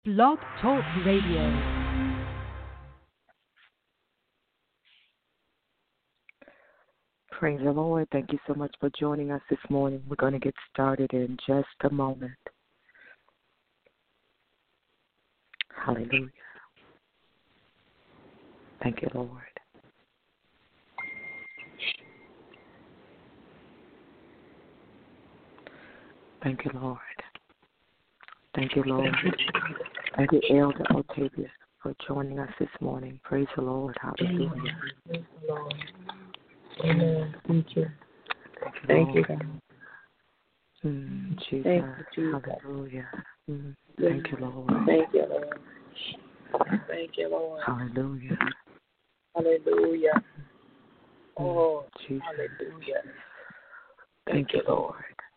Blog Talk Radio. Praise the Lord. Thank you so much for joining us this morning. We're going to get started in just a moment. Hallelujah. Thank you, Lord. Thank you, Lord. Thank you, Lord. Thank you, Elder Octavius, for joining us this morning. Praise the Lord. Hallelujah. Praise the Lord. Amen. Thank you. Thank you, God. Jesus. Thank you, Jesus. Hallelujah. Thank you, Lord. Thank you, Lord. Thank you, Lord. Hallelujah. Hallelujah. Oh, Jesus. hallelujah. Thank you, Lord.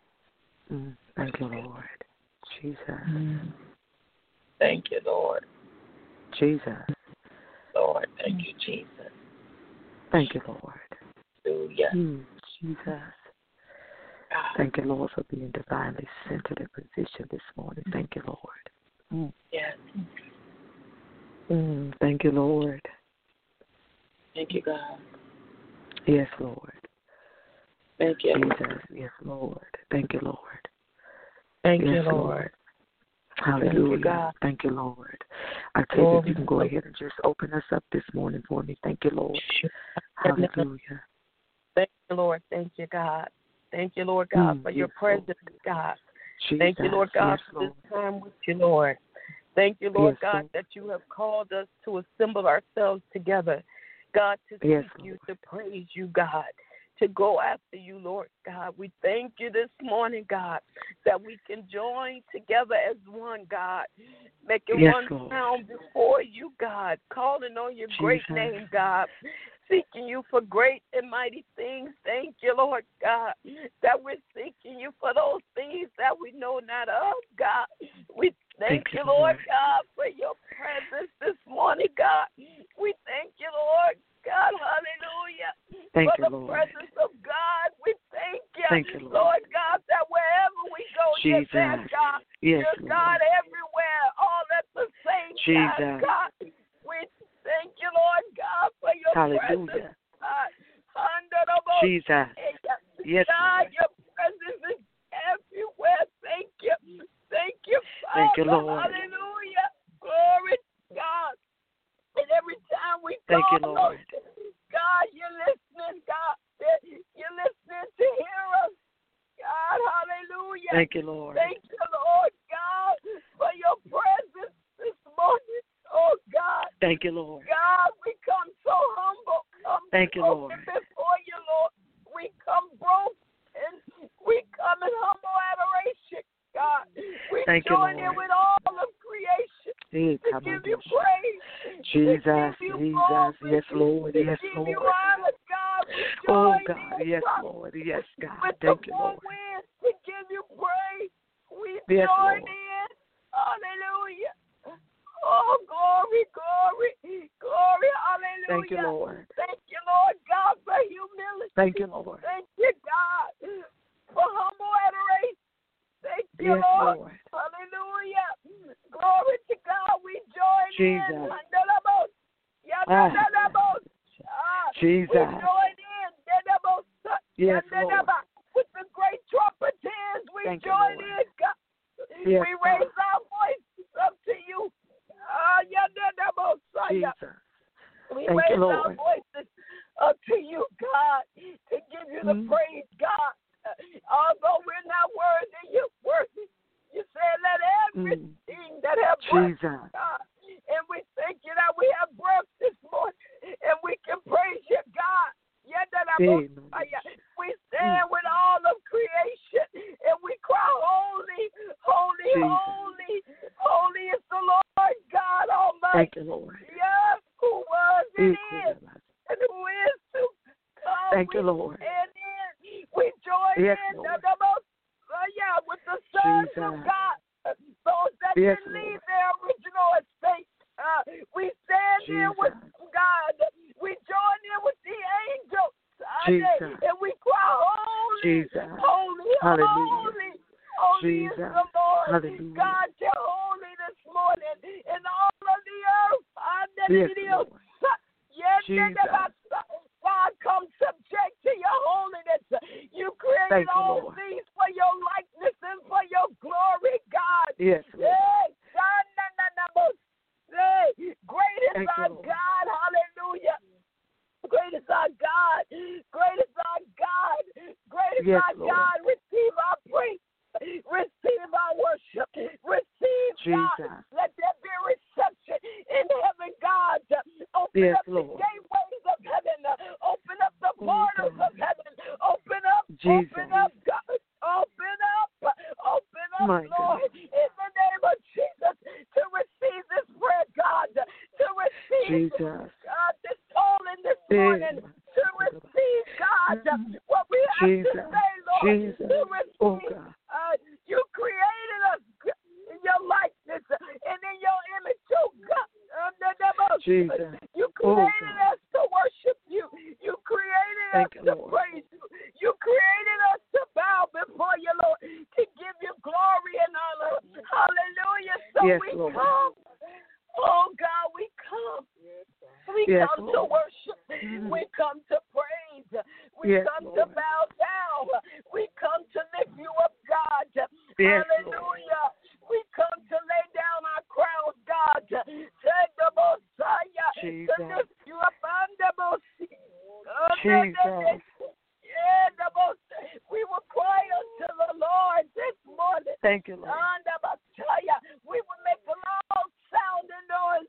Thank you, Lord. Jesus. Thank you, Lord. Jesus. Lord, thank you, Jesus. Thank you, Lord. Hallelujah. Jesus. Thank you, Lord, for being divinely centered in position this morning. Thank you, Lord. Yes. Thank you, Lord. Thank you, God. Yes, Lord. Thank you. Jesus. Yes, Lord. Thank you, Lord. Thank yes, you, Lord. Hallelujah. Thank you, God. Thank you, Lord. I tell you, if you can go ahead and just open us up this morning for me. Thank you, Lord. Hallelujah. Thank you, Lord. Thank you, God. Thank you, Lord God, for your presence, God. Jesus. Thank you, Lord God, for this time with you, Lord. Thank you, Lord God, Lord. that you have called us to assemble ourselves together, God, to seek you, to praise you, God, to go after you, Lord God. We thank you this morning, God, that we can join together as one, God, making one sound before you, God, calling on your great name, God, seeking you for great and mighty things. Thank you, Lord God, that we're seeking you for those things that we know not of, God. We thank you, Lord God, for your presence this morning, God. We thank you, Lord God, hallelujah, for the presence of God. We thank you, Lord God, that wherever we go, you're there, God. You're God everywhere, all at the same time, God. We thank you, Lord God, for your presence, God. Jesus. Yes, God, your presence is everywhere. Thank you. Thank you, Father. Thank you, Lord. Hallelujah. Glory to God. And every time we call, thank you, Lord. God, you're listening, God. You're listening to hear us. God, hallelujah. Thank you, Lord. Thank you, Lord God, for your presence this morning. Oh, God. Thank you, Lord. God, we come so humble. Thank you, Lord. Before you, Lord. We come broken. We come in humble adoration, God. We join in with all of creation to give you praise. Jesus, Jesus, yes, Lord, yes, Lord. You honor, God. Oh, God, yes, Lord, yes, God. Thank you, Lord. To give you praise. We yes, join Lord. in. Hallelujah. Oh, glory, glory, glory, hallelujah. Thank you, Lord. Thank you, Lord God, for humility. Thank you, Lord. Thank you, God, for humble adoration. Thank you, yes, Lord. Hallelujah. Glory to God. We join Jesus. in. Jesus. We join in. Yes, Lord. With the great trumpeters, we Thank join you, in, God. Yes, we raise our voices up to you. Jesus. We Thank raise you, our Lord. voices up to you, God, to give you the praise, God. Although we're not worthy, you're worthy. You said, let everything that have breath, God. And we thank you that we have breath this morning, and we can praise you, God. We stand with all of creation, and we cry, holy, holy, holy, holy is the Lord God Almighty. Thank you, Lord. Yes, who was and is, and who is to come. Thank you, Lord. And we join in with the sons of God, those that didn't leave their original estate. We stand in with God. We join in with the angels. And we cry, holy, holy, Hallelujah. holy, holy is the Lord. Hallelujah. God, you're holy this morning. Yes, Lord. Jesus. God, come subject to your holiness. You created all things for your likeness and for your glory, God. Yes, Lord. Great is our God. Hallelujah. Great is our God. Great is our God. Great is our God. Receive our praise. Receive our worship. Receive, God. Let there be a reception in heaven, God. Open up the gateways of heaven. Open up the portals of heaven. Open up, God. Open up, My Lord. God. In the name of Jesus, to receive this prayer, God. To receive, God, this calling this morning. To receive, God, what we have to say, Lord. To receive. You created us in your likeness and in your image, oh God. You created us to worship you. You created us to praise you. You created us to bow before you, Lord, to give you glory and honor. Hallelujah. So we come. Oh God, we come. We come to worship. We come to praise. We come to bow down. We come to lift you up, God. Hallelujah. We come to lay down our crowns, God. Take the Messiah. To lift you up under Jesus. We will cry unto the Lord this morning. Thank you, Lord. We will make a loud sounding noise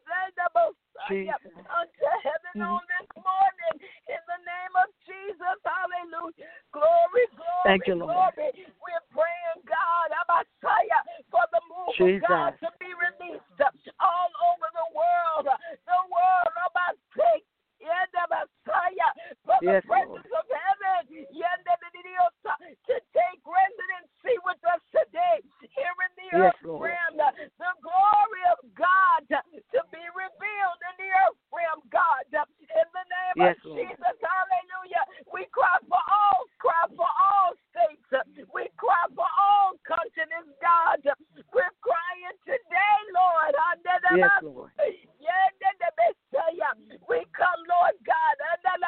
unto heaven on this morning in the name of Jesus. Hallelujah. Glory, glory, thank you, Lord. glory. We're praying, God, for the move of God to be released all over the world. The world, for the presence of heaven to take residency with us today here in the earth realm. The glory of God to be revealed in the earth realm, God. In the name of Jesus, hallelujah. We cry for all states. We cry for all continents, God. We're crying today, Lord. Yes, Lord. We come, Lord God.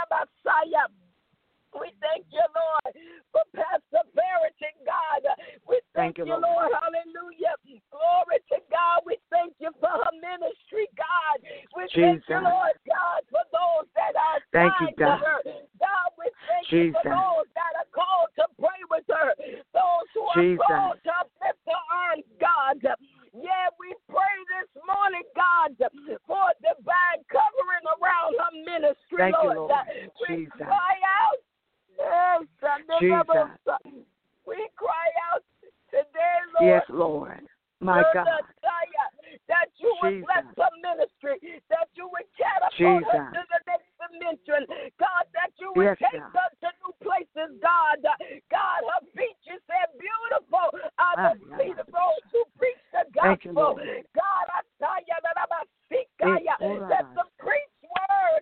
We thank you, Lord, for Pastor Barrington, God. We thank you, Lord. Hallelujah. Glory to God. We thank you for her ministry, God. We thank you, Lord God, for those that are assigned to her. God, we thank you for those that are called to pray with her. Those who are called to uplift her arms, God. Yeah, we pray this morning, God, for divine covering around her ministry, Lord. We cry out. We cry out today, Lord. Yes, Lord. My God. That you would bless her ministry, that you would catapult her to the next dimension. God, that you would take her to new places, God. God, her feet, you said, beautiful are the feet of those who preach the gospel. God, I tell you that I'm a sick guy. Let the preach word.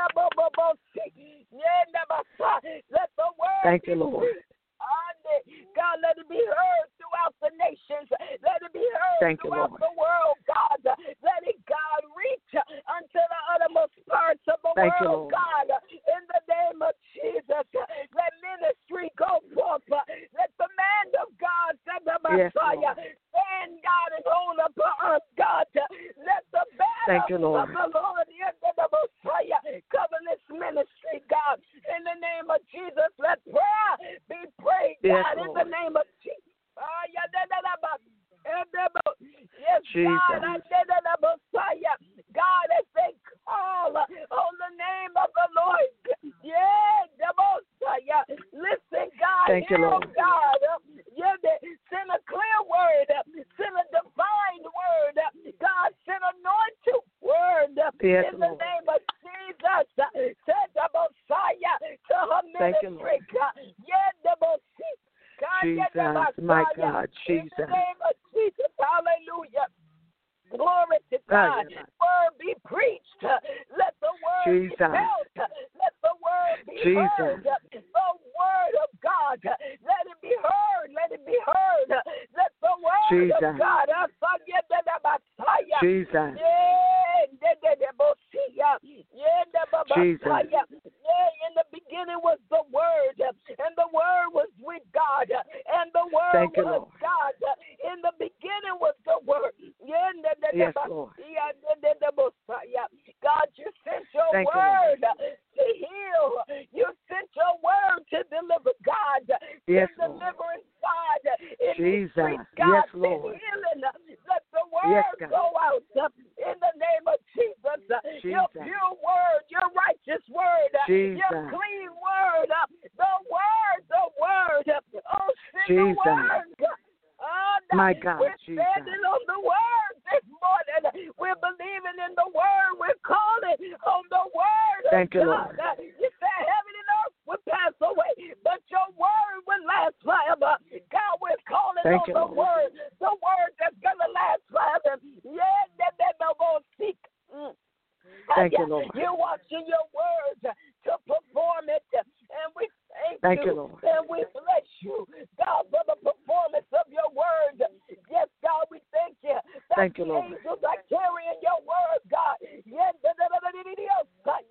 Let the word be preached. God, let it be heard throughout the nations. Let it be heard throughout the world, God. Let it, God, reach unto the uttermost parts of the world, God. In the name of Jesus, let ministry go forth. Let the man of God, Messiah, stand, God, and hold up her arms, God. Let the banner of the Lord, the Messiah, cover this ministry, God. In the name of Jesus, let prayer be prayed, God. In the name of Jesus. God, as they call on the name of the Lord. Listen, God, God. Send a clear word. Send a divine word. God, send anointed word. In the name of Jesus. Send the Messiah to her ministry. Jesus, my God, Jesus. In the name of Jesus, hallelujah. Glory to God. Word be preached. Let the word be felt. Let the word be heard. The word of God. Let it be heard. Let it be heard. Let the word of God. Jesus. Jesus. In the beginning was the Word, and the Word was with God, and the Word was God. In the beginning was the Word. Yes, Lord. God, you sent your word to heal. You sent your word to deliver, God. Yes, in deliverance, God. In Jesus. Street, God, yes, Lord. Healing. Let the word go out in the name of Jesus. Your pure word, your righteous word, your clean word, the word. Oh, send the word, God. My God, we're Jesus. standing on the word this morning. We're believing in the word. We're calling on the word. Thank you, God. Lord. You said heaven and earth will pass away, but your word will last forever. God, we're calling on the word that's going to last forever. Yeah, that no more seek. Thank you, Lord. You're watching your words to perform it, and we thank you, Lord. And we bless you, God, for the performance of your word. Yes, God, we thank you. Thank you, Lord. Angels are carrying your word, God. Yes, they're carrying out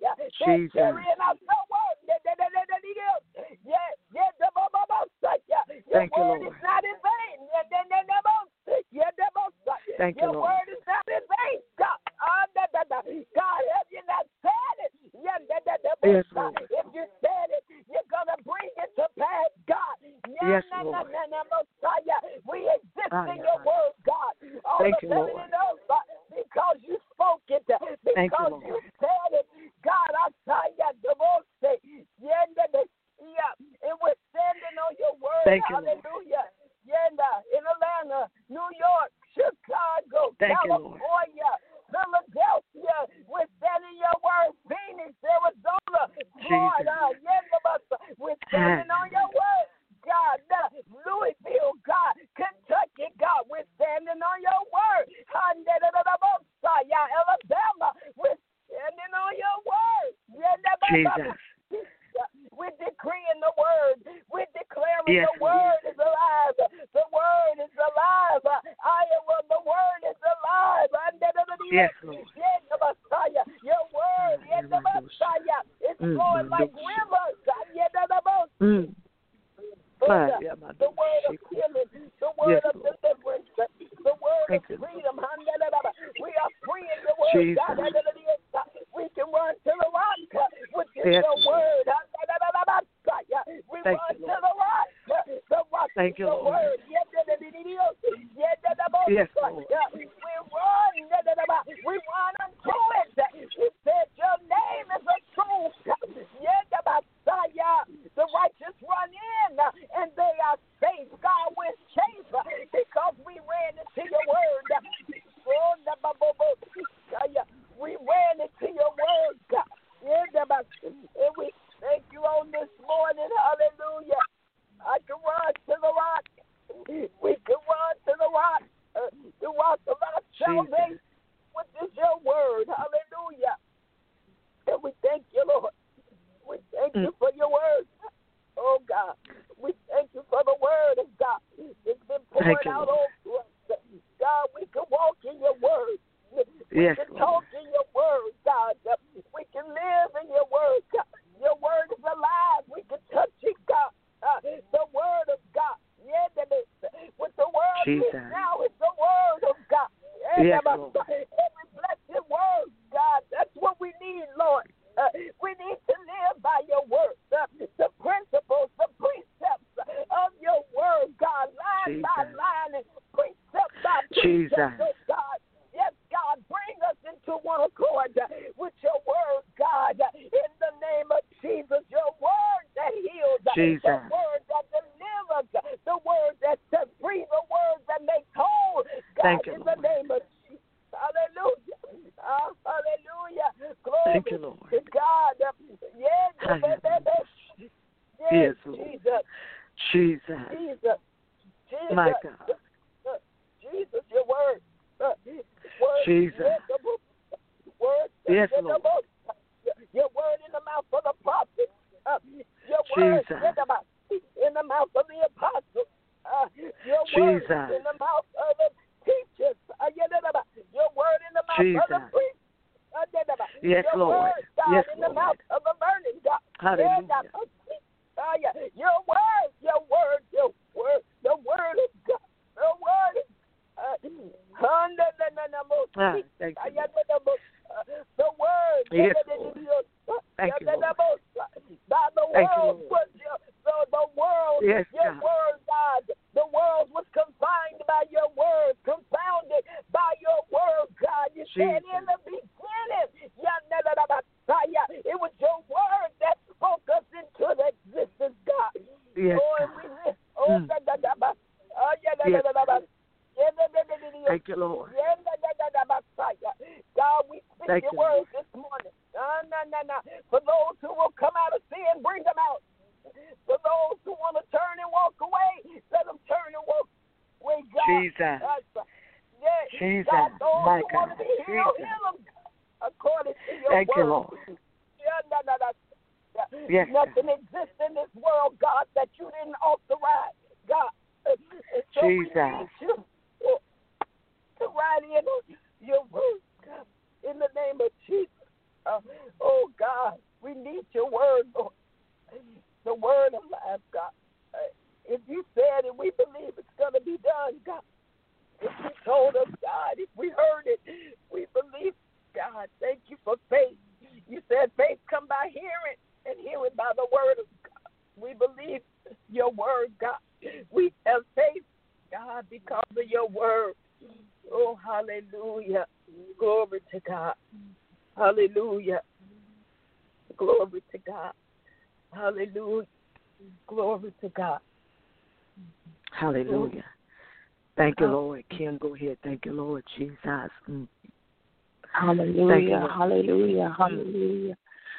your word. Thank you, word Lord. is not in vain. Thank you, Your Lord. word is not in vain, God. God, have you not said it? Yes, Lord. If you said it, you're going to bring it to pass, God. Yes, Lord. We exist in your word, God. All Thank the you, Lord. because you spoke it, because you said it. God, I tell you, and we're standing on your word. Thank you, hallelujah. In Atlanta, New York, Chicago, Thank California, Philadelphia, we're standing your word. Phoenix, Arizona, Florida, we're standing on your word. God, Louisville, God, Kentucky, God, we're standing on your word. Alabama, we're standing on your word. Jesus. We're decreeing the word. We're declaring the word is alive. The word is alive. Iowa, the word is alive. Yes, Lord. Your word, it's flowing like rivers. The word of healing, the word of deliverance, the word of freedom. We are free in the word. God. We can run to the rock, which is your word. We run to the rock. The rock is your word. Yes, Lord. We run unto it. You said your name is a truth. The righteous run in and they are safe. God, we're safe because we ran into your word. We ran into your word, God. And we thank you on this morning. Hallelujah. I can run to the rock. We can run to the rock. The rock of our salvation, which is your word. Hallelujah. And we thank you, Lord. We thank you for your word. Oh, God. We thank you for the word of God. It's been poured out over us. God, we can walk in your word. We can talk in your word, God. We can live in your word, God. Your word is alive. We can touch it, God. The word of God. What the word is now is the word of God. Yes, Every blessed word, God. That's what we need, Lord. We need to live by your word. The principles, the precepts of your word, God. Line by line and precept by precept, oh God. Yes, God, bring us into one accord with your word, God. In the name of Jesus, your word that heals, the word that delivers, the word that sets free, the word that makes whole, God, in the name of Jesus. Hallelujah. Hallelujah. Glory to God. Yes, Jesus. My God. Jesus, your word. Jesus. Word. Yes, Lord. Your word in the mouth of the prophet. Your word in the mouth of the apostle. Your word in the mouth of the teachers. Your word in the mouth of the priests. Yes, your Lord. word, God, Yes, in the Lord. mouth of a burning God. Hallelujah. Your word, your word, your word, the word of God, the word of Thank you. the word. Yes, Lord. Thank you, Lord. By the Thank you, world, Lord. the world, Yes, your God. word, God. The world was confined by your word, confounded by your word, God. You said in the beginning, it was your word that spoke us into existence, God. Yes, Oh, God. and we live. Oh, Thank you, Lord. God, we speak Thank your you, words Lord. this morning. For those who will come out of sin, bring them out. For those who want to turn and walk away, let them turn and walk away, God. Jesus. Jesus. God, those My who want God. to be healed, Jesus. heal them according to your Thank word. you, Lord. Yes, Nothing exists in this world, God, that you didn't authorize, God. And so we Jesus. need you to write in your word, God, in the name of Jesus. Oh, God, we need your word, Lord. The word of life, God. If you said it, we believe it's going to be done, God. If you told us, God, if we heard it, we believe, God. Thank you for faith. You said faith come by hearing, and hearing by the word of God. We believe your word, God. We have faith, God, because of your word. Oh, hallelujah. Glory to God. Hallelujah. Glory to God. Hallelujah. Glory to God. Hallelujah. Thank you, Lord. Kim, go ahead. Thank you, Lord Jesus. Hallelujah. Thank you, Lord. Hallelujah. Hallelujah.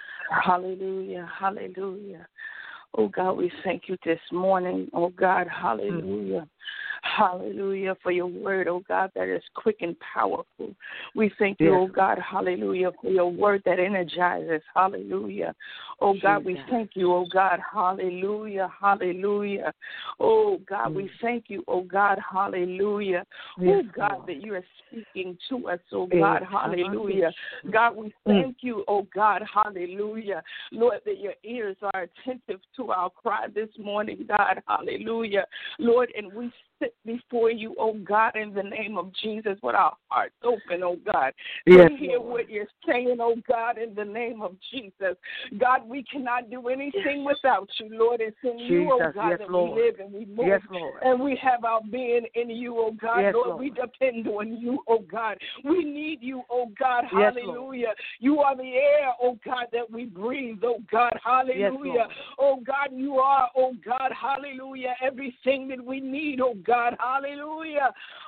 Hallelujah. Hallelujah. Oh, God, we thank you this morning. Oh, God, hallelujah. Hallelujah for your word, oh God, that is quick and powerful. We thank you, oh God, hallelujah, for your word that energizes. Hallelujah. Oh God, we thank you, oh God, hallelujah, hallelujah. Oh God, we thank you, oh God, hallelujah. Oh God, that you are speaking to us, oh God, hallelujah. God, we thank you, oh God, hallelujah. Lord, that your ears are attentive to our cry this morning, God, hallelujah. Lord, and we sit before you, oh God, in the name of Jesus, with our hearts open, oh God. Yes, to hear what you're saying, oh God, in the name of Jesus. God, we cannot do anything without you, Lord. It's in you, oh God, that we live and we move. Yes, Lord. And we have our being in you, oh God. Yes, Lord, we depend on you, oh God. We need you, oh God. Hallelujah. You are the air, oh God, that we breathe, oh God. Hallelujah. Oh God, you are, oh God. Hallelujah. Everything that we need, oh God. Hallelujah.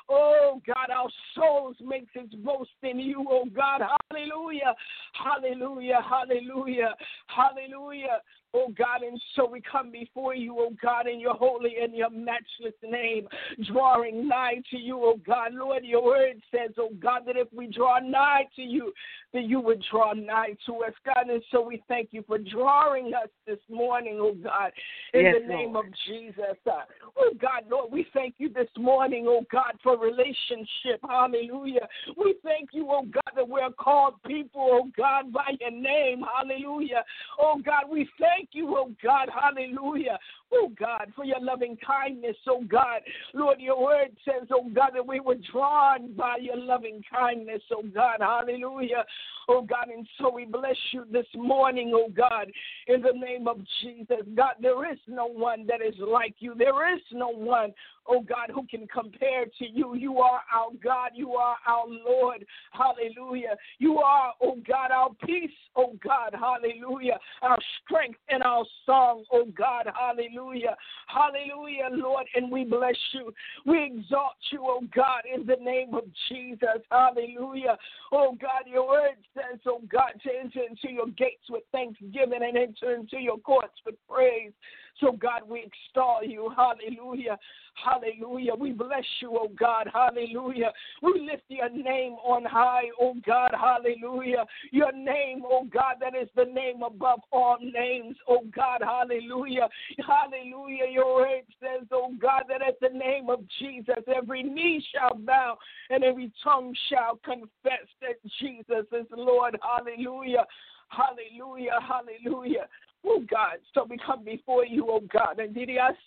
Oh God, our souls makes its boast in you, oh God. Hallelujah. Hallelujah. Hallelujah. Hallelujah. Oh God, and so we come before you, oh God, in your holy and your matchless name, drawing nigh to you, oh God. Lord, your word says, oh God, that if we draw nigh to you, that you would draw nigh to us, God. And so we thank you for drawing us this morning, oh God, in the name of Jesus. Oh God, Lord, we thank you this morning, oh God, for relationship. Hallelujah. We thank you, oh God, that we're called people, oh God, by your name. Hallelujah. Oh God, we thank you, oh God, hallelujah, oh God, for your loving kindness, oh God. Lord, your word says, oh God, that we were drawn by your loving kindness, oh God, hallelujah, oh God, and so we bless you this morning, oh God, in the name of Jesus. God, there is no one that is like you. There is no one, oh God, who can compare to you. You are our God. You are our Lord. Hallelujah. You are, oh God, our peace, oh God. Hallelujah. Our strength and our song, oh God. Hallelujah. Hallelujah, Lord, and we bless you. We exalt you, oh God, in the name of Jesus. Hallelujah. Oh God, your word says, oh God, to enter into your gates with thanksgiving and enter into your courts with praise. So, God, we extol you. Hallelujah. Hallelujah. We bless you, oh God. Hallelujah. We lift your name on high, oh God. Hallelujah. Your name, oh God, that is the name above all names, oh God. Hallelujah. Hallelujah. Your word says, oh God, that at the name of Jesus, every knee shall bow and every tongue shall confess that Jesus is Lord. Hallelujah. Hallelujah. Hallelujah. Oh God, so we come before you, oh God, and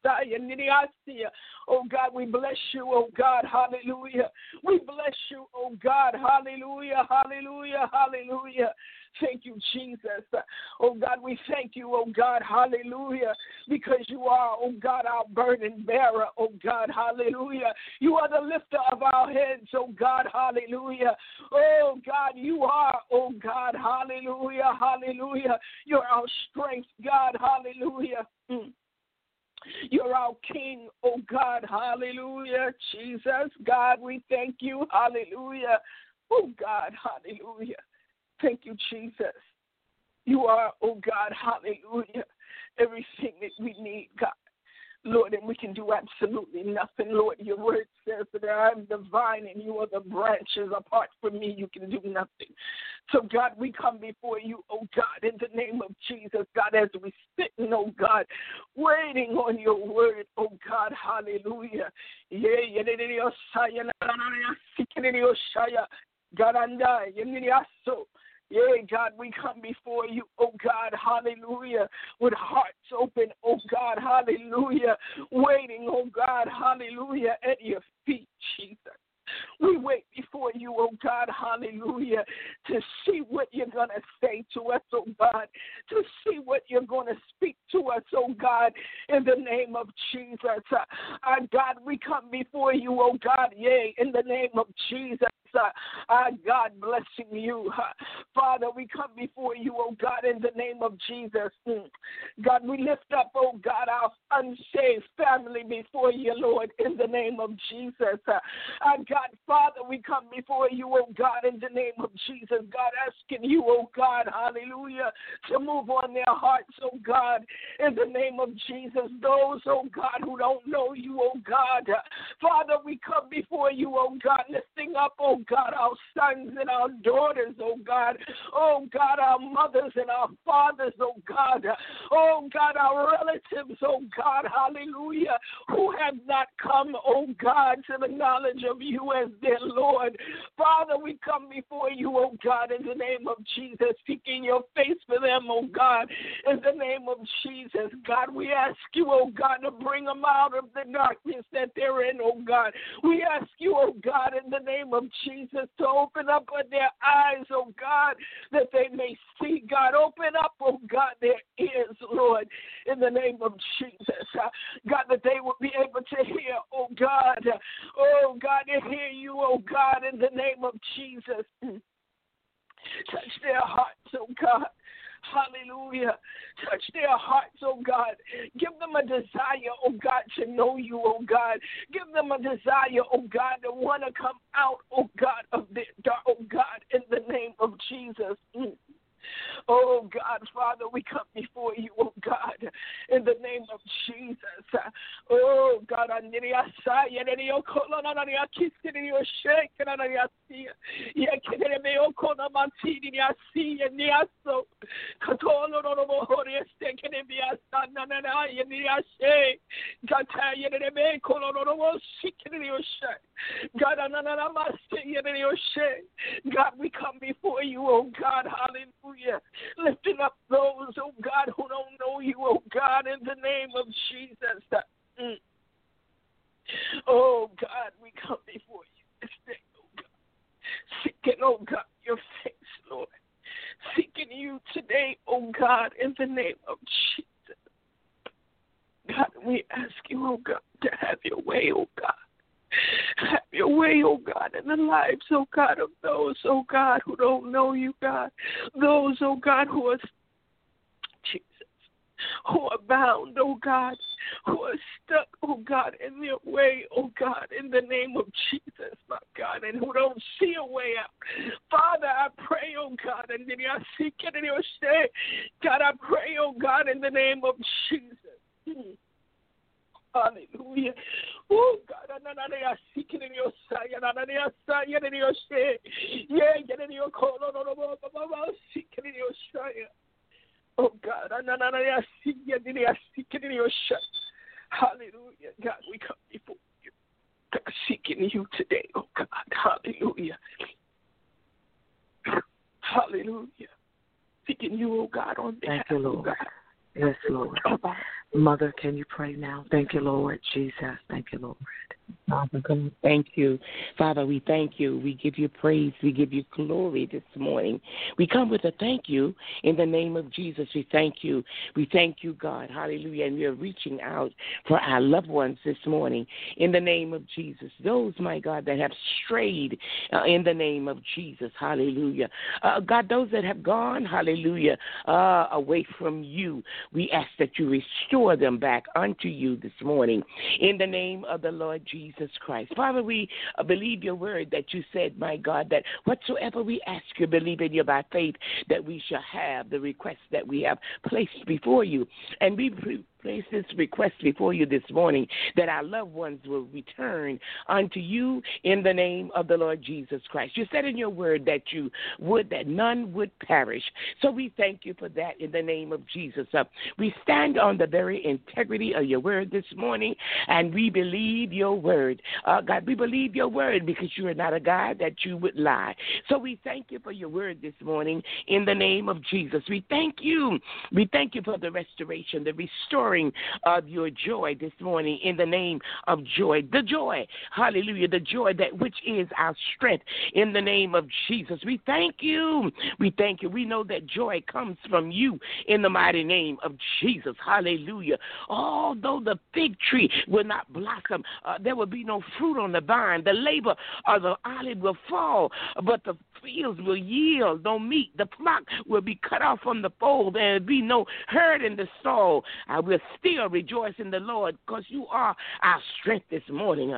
oh God, we bless you, oh God, hallelujah. We bless you, oh God, hallelujah, hallelujah, hallelujah. Thank you, Jesus. Oh God, we thank you, oh God, hallelujah, because you are, oh God, our burden bearer, oh God, hallelujah. You are the lifter of our heads, oh God, hallelujah. Oh God, you are, oh God, hallelujah, hallelujah. You're our strength, God, hallelujah. You're our King, oh God, hallelujah. Jesus, God, we thank you, hallelujah. Oh God, hallelujah. Thank you, Jesus. You are, oh God, hallelujah, everything that we need, God. Lord, and we can do absolutely nothing, Lord. Your word says that I'm the vine and you are the branches. Apart from me, you can do nothing. So, God, we come before you, oh God, in the name of Jesus, God, as we sit, oh God, waiting on your word, oh God, hallelujah. Yeah, God, we come before you, oh God, hallelujah, with hearts open, oh God, hallelujah, waiting, oh God, hallelujah, at your feet, Jesus. We wait before you, oh God, hallelujah, to see what you're going to say to us, oh God, to see what you're going to speak to us, oh God, in the name of Jesus. Our God, we come before you, oh God, yea, in the name of Jesus. Our God, blessing you. Father, we come before you, oh God, in the name of Jesus. God, we lift up, oh God, our unsaved family before you, Lord, in the name of Jesus. Our God, Father, we come before you, oh God, in the name of Jesus. God, asking you, oh God, hallelujah, to move on their hearts, oh God, in the name of Jesus. Those, oh God, who don't know you, oh God. Father, we come before you, oh God, lifting up, oh God, our sons and our daughters, oh God. Oh God, our mothers and our fathers, oh God. Oh God, our relatives, oh God, hallelujah, who have not come, oh God, to the knowledge of you as their Lord. Father, we come before you, oh God, in the name of Jesus, seeking your face for them, oh God, in the name of Jesus. God, we ask you, oh God, to bring them out of the darkness that they're in, oh God. We ask you, oh God, in the name of Jesus, to open up their eyes, oh God, that they may see. God, open up, oh God, their ears, Lord, in the name of Jesus. God, that they will be able to hear, oh God, to hear you, oh God, in the name of Jesus. Touch their hearts, oh God. Hallelujah. Touch their hearts, oh God. Give them a desire, oh God, to know you, oh God. Give them a desire, oh God, to want to come out, oh God, of their dark, oh God, in the name of Jesus. Oh, God, Father, we come before you, oh, God, in the name of Jesus. Oh, God, God, we come before you, oh, God, hallelujah. Lifting up those, oh God, who don't know you, oh God, in the name of Jesus. Oh God, we come before you this day, oh God. Seeking, oh God, your face, Lord. Seeking you today, oh God, in the name of Jesus. God, we ask you, oh God, to have your way, oh God. Have your way, oh God, in the lives, oh God, of those, oh God, who don't know you, God. Those, oh God, who are, Jesus, who are bound, oh God, who are stuck, oh God, in their way, oh God, in the name of Jesus, my God, and who don't see a way out. Father, I pray, oh God, and then I seek it in your shade. God, I pray, oh God, in the name of Jesus. Hallelujah. Oh, God. I seek it in your side. Yeah, get in your call. Seek it in your side. Oh, God. I seek it in your side. Hallelujah. God, we come before you. God, seeking you today. Oh, God. Hallelujah. Hallelujah. Seeking you, oh, God, on behalf. Thank you, Lord. God. Yes, Lord. Mother, can you pray now? Thank you, Lord Jesus. Thank you, Lord. Father God, thank you. Father, we thank you. We give you praise. We give you glory this morning. We come with a thank you in the name of Jesus. We thank you. We thank you, God. Hallelujah. And we are reaching out for our loved ones this morning in the name of Jesus. Those, my God, that have strayed in the name of Jesus. Hallelujah. God, those that have gone, hallelujah, away from you, we ask that you restore them back unto you this morning in the name of the Lord Jesus Christ. Father, we believe your word that you said, my God, that whatsoever we ask you, believe in you by faith, that we shall have the request that we have placed before you. And we place this request before you this morning, that our loved ones will return unto you in the name of the Lord Jesus Christ. You said in your word that you would, that none would perish. So we thank you for that in the name of Jesus. We stand on the very integrity of your word this morning, and we believe your word. God, we believe your word because you are not a God that you would lie. So we thank you for your word this morning in the name of Jesus. We thank you. We thank you for the restoration, the restoring of your joy this morning in the name of joy. The joy, hallelujah, the joy that which is our strength in the name of Jesus. We thank you. We thank you. We know that joy comes from you in the mighty name of Jesus. Hallelujah. Although the fig tree will not blossom, there will be no fruit on the vine. The labor of the olive will fall, but the fields will yield no meat. The flock will be cut off from the fold, and there will be no herd in the stall. I will still rejoice in the Lord, because you are our strength this morning.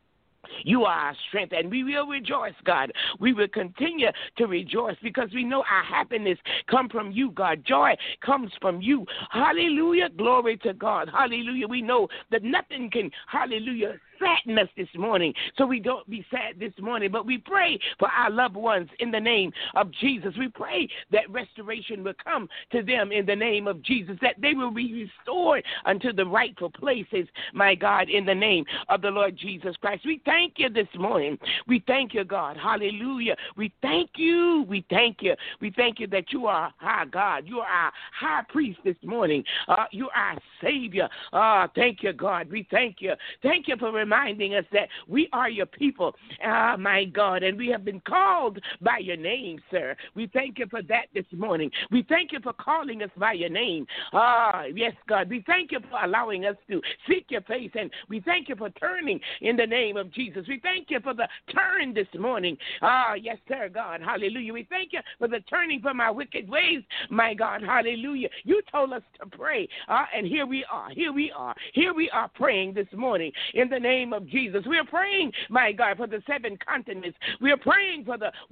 You are our strength, and we will rejoice, God. We will continue to rejoice because we know our happiness comes from you, God. Joy comes from you. Hallelujah. Glory to God. Hallelujah. We know that nothing can, hallelujah, sadden us this morning, so we don't be sad this morning, but we pray for our loved ones in the name of Jesus. We pray that restoration will come to them in the name of Jesus, that they will be restored unto the rightful places, my God, in the name of the Lord Jesus Christ. We thank you this morning. We thank you, God. Hallelujah. We thank you. We thank you. We thank you that you are our God. You are our high priest this morning. You are our Savior. Thank you, God. We thank you. Thank you for reminding us that we are your people, my God, and we have been called by your name, sir. We thank you for that this morning. We thank you for calling us by your name. Yes, God. We thank you for allowing us to seek your face, and we thank you for turning in the name of Jesus. We thank you for the turn this morning. Yes, sir, God. Hallelujah. We thank you for the turning from our wicked ways, my God. Hallelujah. You told us to pray, and here we are. Here we are. Here we are praying this morning in the name of Jesus. We are praying, my God, for the 7 continents. We are praying for the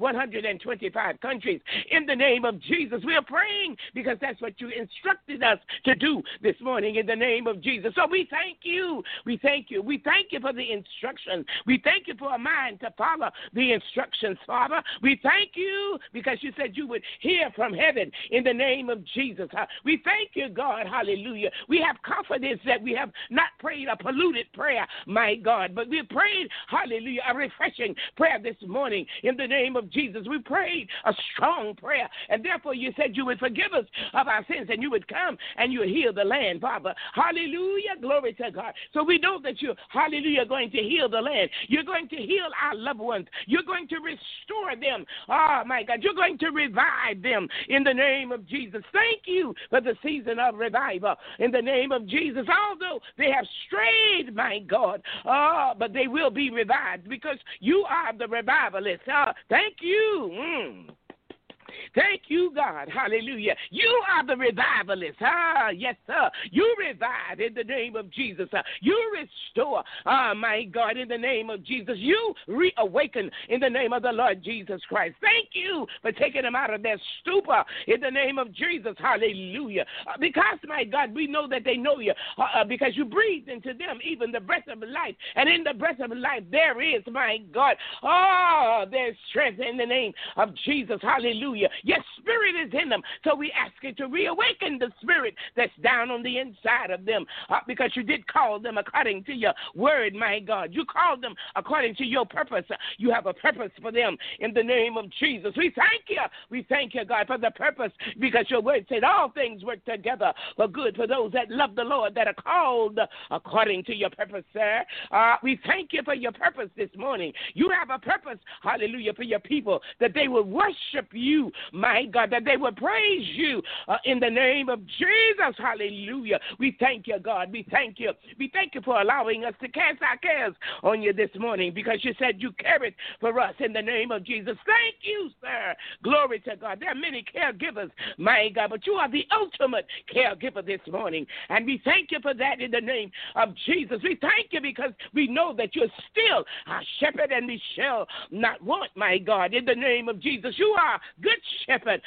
125 countries in the name of Jesus. We are praying because that's what you instructed us to do this morning in the name of Jesus. So we thank you. We thank you. We thank you for the instructions. We thank you for a mind to follow the instructions, Father. We thank you because you said you would hear from heaven in the name of Jesus. We thank you, God. Hallelujah. We have confidence that we have not prayed a polluted prayer, my God, but we prayed, hallelujah, a refreshing prayer this morning in the name of Jesus. We prayed a strong prayer, and therefore you said you would forgive us of our sins, and you would come and you would heal the land, Father. Hallelujah, glory to God. So we know that you, hallelujah, are going to heal the land. You're going to heal our loved ones. You're going to restore them. Oh, my God, you're going to revive them in the name of Jesus. Thank you for the season of revival in the name of Jesus. Although they have strayed, my God, but they will be revived because you are the revivalist. Thank you. Thank you, God. God, hallelujah. You are the revivalist. Yes, sir. You revive in the name of Jesus. You restore, my God, in the name of Jesus. You reawaken in the name of the Lord Jesus Christ. Thank you for taking them out of their stupor in the name of Jesus. Hallelujah. Because, my God, we know that they know you because you breathed into them even the breath of life. And in the breath of life, there is, my God, there's strength in the name of Jesus. Hallelujah. Your spirit is in them. So we ask you to reawaken the spirit that's down on the inside of them because you did call them according to your word, my God. You called them according to your purpose. You have a purpose for them in the name of Jesus. We thank you. We thank you, God, for the purpose because your word said all things work together for good for those that love the Lord, that are called according to your purpose, sir. We thank you for your purpose this morning. You have a purpose, hallelujah, for your people, that they will worship you, my God, that they will praise you in the name of Jesus, hallelujah. We thank you, God. We thank you. We thank you for allowing us to cast our cares on you this morning because you said you cared for us in the name of Jesus. Thank you, sir. Glory to God. There are many caregivers, my God, but you are the ultimate caregiver this morning, and we thank you for that in the name of Jesus. We thank you because we know that you're still our shepherd and we shall not want, my God, in the name of Jesus. You are good shepherd.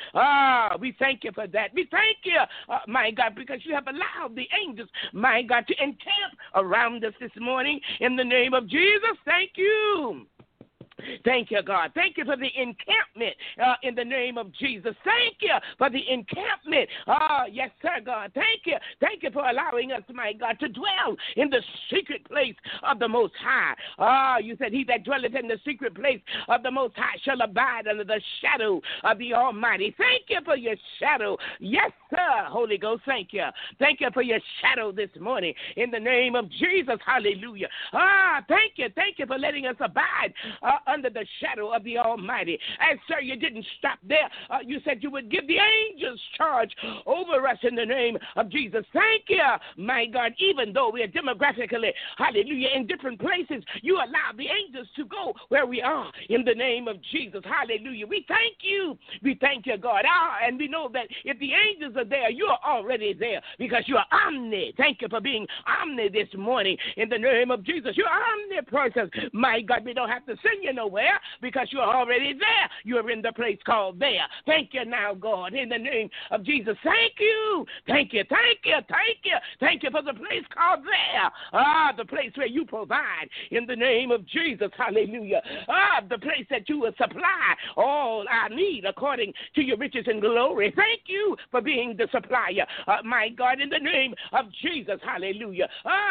We thank you for that. We thank you, my God, because you have allowed the angels, my God, to encamp around us this morning in the name of Jesus. Thank you. Thank you, God. Thank you for the encampment in the name of Jesus. Thank you for the encampment. Yes, sir, God. Thank you. Thank you for allowing us, my God, to dwell in the secret place of the Most High. You said, he that dwelleth in the secret place of the Most High shall abide under the shadow of the Almighty. Thank you for your shadow. Yes, sir, Holy Ghost. Thank you. Thank you for your shadow this morning in the name of Jesus. Hallelujah. Thank you. Thank you for letting us abide under the shadow of the Almighty. And, sir, you didn't stop there. You said you would give the angels charge over us in the name of Jesus. Thank you, my God. Even though we are demographically, hallelujah, in different places, you allow the angels to go where we are in the name of Jesus. Hallelujah. We thank you. We thank you, God. And we know that if the angels are there, you are already there because you are omni. Thank you for being omni this morning in the name of Jesus. You're omnipresent. My God, we don't have to send you nowhere because you're already there. You're in the place called there. Thank you now, God, in the name of Jesus. Thank you. Thank you. Thank you. Thank you. Thank you for the place called there. The place where you provide in the name of Jesus. Hallelujah. The place that you will supply all our need according to your riches and glory. Thank you for being the supplier. My God, in the name of Jesus. Hallelujah.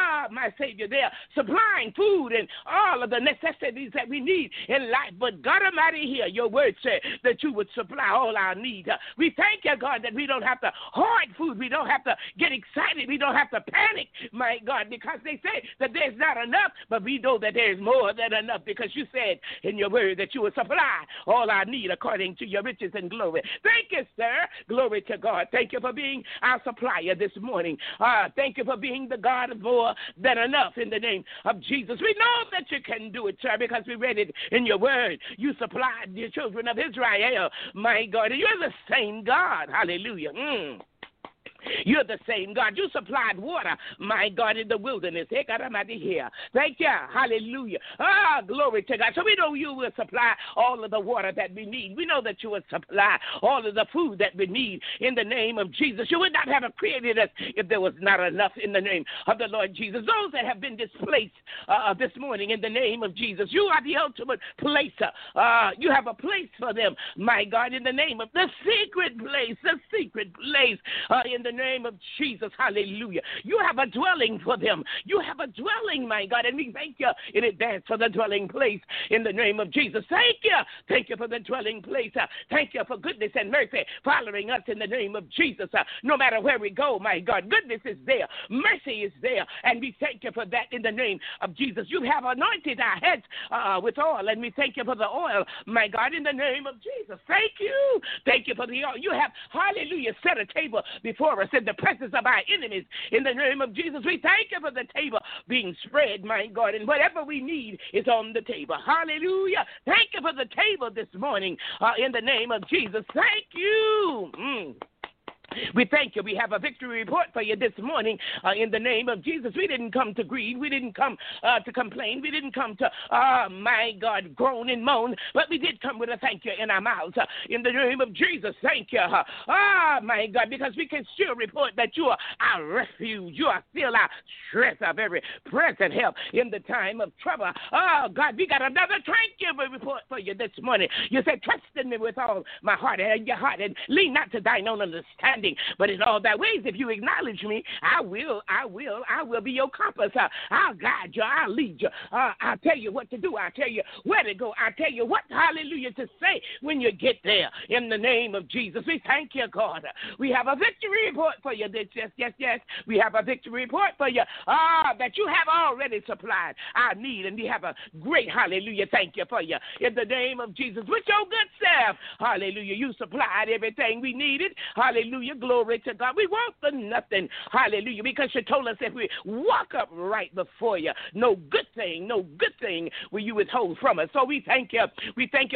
My Savior, there supplying food and all of the necessities that we need in life. But God Almighty, here, your word said that you would supply all our needs. We thank you, God, that we don't have to hoard food. We don't have to get excited. We don't have to panic, my God, because they say that there's not enough, but we know that there's more than enough because you said in your word that you would supply all our need according to your riches and glory. Thank you, sir. Glory to God. Thank you for being our supplier this morning. Thank you for being the God of more than enough in the name of Jesus. We know that you can do it, sir, because we read it in your word. You supplied the children of Israel, my God. And you're the same God. Hallelujah. You're the same God. You supplied water, my God, in the wilderness. Thank you. Hallelujah. Glory to God. So we know you will supply all of the water that we need. We know that you will supply all of the food that we need in the name of Jesus. You would not have created us if there was not enough in the name of the Lord Jesus. Those that have been displaced this morning in the name of Jesus, you are the ultimate placer. You have a place for them, my God, in the name of the secret place in the name of Jesus. Hallelujah. You have a dwelling for them. You have a dwelling, my God, and we thank you in advance for the dwelling place in the name of Jesus. Thank you. Thank you for the dwelling place. Thank you for goodness and mercy following us in the name of Jesus. No matter where we go, my God, goodness is there. Mercy is there, and we thank you for that in the name of Jesus. You have anointed our heads with oil, and we thank you for the oil, my God, in the name of Jesus. Thank you. Thank you for the oil. You have, hallelujah, set a table before before us in the presence of our enemies. In the name of Jesus, we thank you for the table being spread, my God, and whatever we need is on the table. Hallelujah. Thank you for the table this morning in the name of Jesus. Thank you. We thank you. We have a victory report for you this morning in the name of Jesus. We didn't come to grieve. We didn't come to complain. We didn't come to, my God, groan and moan, but we did come with a thank you in our mouths in the name of Jesus. Thank you. My God, because we can still report that you are our refuge. You are still our strength of every present help in the time of trouble. Oh, God, we got another thank you report for you this morning. You said, trust in me with all my heart and your heart, and lean not to thine own understanding, but in all thy ways, if you acknowledge me, I will be your compass. I'll guide you. I'll lead you. I'll tell you what to do. I'll tell you where to go. I'll tell you what, hallelujah, to say when you get there. In the name of Jesus, we thank you, God. We have a victory report for you. Yes. We have a victory report for you that you have already supplied our need, and we have a great, hallelujah, thank you for you. In the name of Jesus, with your good self, hallelujah, you supplied everything we needed. Hallelujah. Glory to God. We want for nothing. Hallelujah. Because you told us if we walk up right before you, no good thing will you withhold from us. So we thank you. We thank you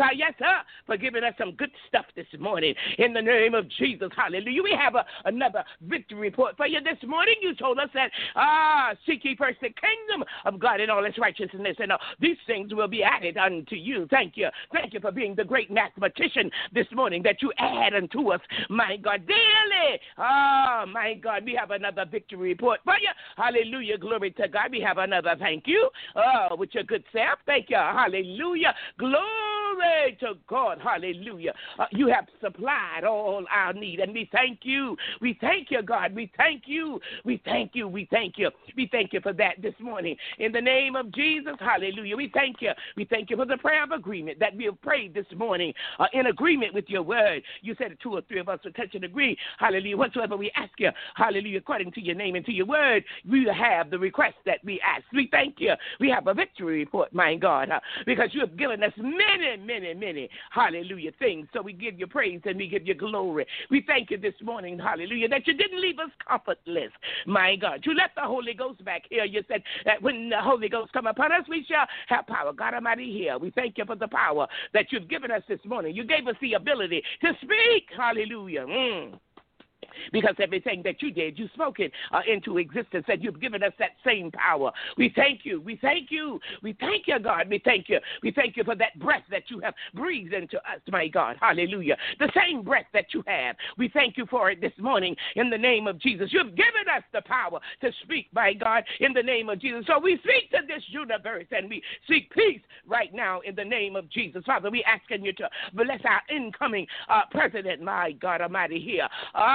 for giving us some good stuff this morning. In the name of Jesus. Hallelujah. We have another victory report for you this morning. You told us that seek ye first the kingdom of God and all its righteousness, and these things will be added unto you. Thank you. Thank you for being the great mathematician this morning that you add unto us, my God, daily. Oh, my God, we have another victory report for you. Hallelujah. Glory to God. We have another thank you with your good self. Thank you. Hallelujah. Glory to God. Hallelujah. You have supplied all our need, and we thank you. We thank you, God. We thank you. We thank you. We thank you. We thank you for that this morning. In the name of Jesus, hallelujah. We thank you. We thank you for the prayer of agreement that we have prayed this morning in agreement with your word. You said 2 or 3 of us will touch and agree. Hallelujah. Whatsoever we ask you, hallelujah, according to your name and to your word, we have the request that we ask. We thank you. We have a victory report, my God, because you have given us many, hallelujah, things. So we give you praise and we give you glory. We thank you this morning, hallelujah, that you didn't leave us comfortless, my God. You left the Holy Ghost back here. You said that when the Holy Ghost come upon us, we shall have power. God Almighty here. We thank you for the power that you've given us this morning. You gave us the ability to speak, hallelujah. Because everything that you did, you spoke it into existence, and you've given us that same power. We thank you. We thank you. We thank you, God. We thank you. We thank you for that breath that you have breathed into us, my God. Hallelujah. The same breath that you have. We thank you for it this morning in the name of Jesus. You've given us the power to speak, my God, in the name of Jesus. So we speak to this universe, and we seek peace right now in the name of Jesus. Father, we asking you to bless our incoming president, my God Almighty here.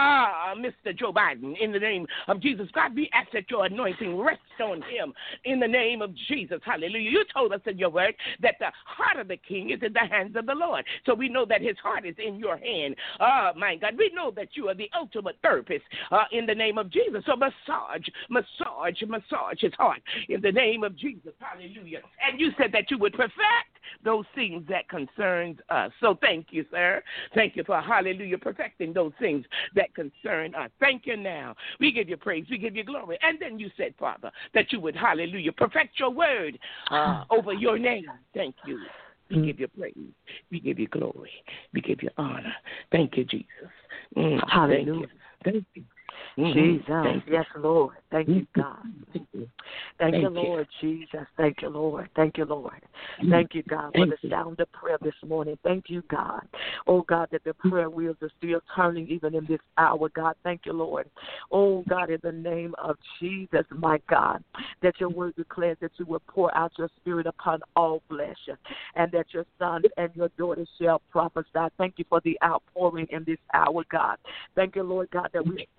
Mr. Joe Biden, in the name of Jesus. God, we ask that your anointing rests on him in the name of Jesus. Hallelujah. You told us in your word that the heart of the king is in the hands of the Lord. So we know that his heart is in your hand. My God, we know that you are the ultimate therapist in the name of Jesus. So massage his heart in the name of Jesus. Hallelujah. And you said that you would perfect those things that concerns us. So thank you, sir. Thank you for, hallelujah, perfecting those things that concern us. Thank you now. We give you praise. We give you glory. And then you said, Father, that you would, hallelujah, perfect your word over your name. Thank you. We give you praise. We give you glory. We give you honor. Thank you, Jesus. Hallelujah. Thank you. Jesus. Yes, Lord. Thank you, God. Thank you, Lord Jesus. Thank you, Lord. Thank you, Lord. Thank you, God, for the sound of prayer this morning. Thank you, God. Oh, God, that the prayer wheels are still turning even in this hour, God. Thank you, Lord. Oh, God, in the name of Jesus, my God, that your word declares that you will pour out your spirit upon all flesh, and that your sons and your daughters shall prophesy. Thank you for the outpouring in this hour, God. Thank you, Lord God, that we stand with